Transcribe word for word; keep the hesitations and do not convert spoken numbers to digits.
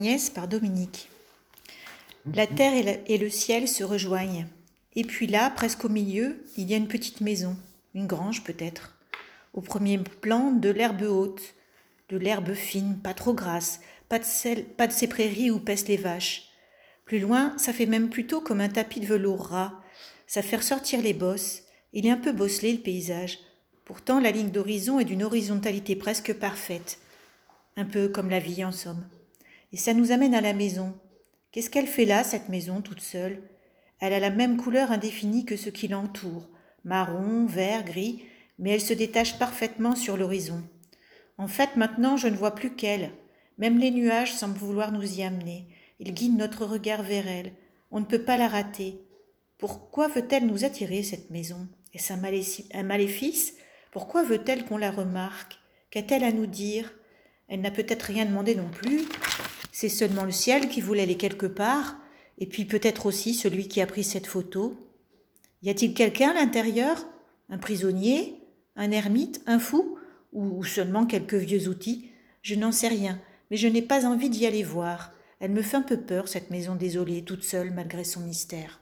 Agnès par Dominique. La terre et, la- et le ciel se rejoignent. Et puis là, presque au milieu, il y a une petite maison, une grange peut-être. Au premier plan, de l'herbe haute, de l'herbe fine, pas trop grasse, pas de, celle- pas de ces prairies où paissent les vaches. Plus loin, ça fait même plutôt comme un tapis de velours ras. Ça fait ressortir les bosses. Il est un peu bosselé le paysage. Pourtant, la ligne d'horizon est d'une horizontalité presque parfaite. Un peu comme la vie en somme. Et ça nous amène à la maison. Qu'est-ce qu'elle fait là, cette maison, toute seule? Elle a la même couleur indéfinie que ce qui l'entoure, marron, vert, gris, mais elle se détache parfaitement sur l'horizon. En fait, maintenant, je ne vois plus qu'elle. Même les nuages semblent vouloir nous y amener. Ils guident notre regard vers elle. On ne peut pas la rater. Pourquoi veut-elle nous attirer, cette maison? Est-ce un, maléci- un maléfice? Pourquoi veut-elle qu'on la remarque? Qu'a-t-elle à nous dire? Elle n'a peut-être rien demandé non plus. C'est seulement le ciel qui voulait aller quelque part, et puis peut-être aussi celui qui a pris cette photo. Y a-t-il quelqu'un à l'intérieur? Un prisonnier? Un ermite? Un fou? Ou seulement quelques vieux outils? Je n'en sais rien, mais je n'ai pas envie d'y aller voir. Elle me fait un peu peur, cette maison désolée, toute seule malgré son mystère.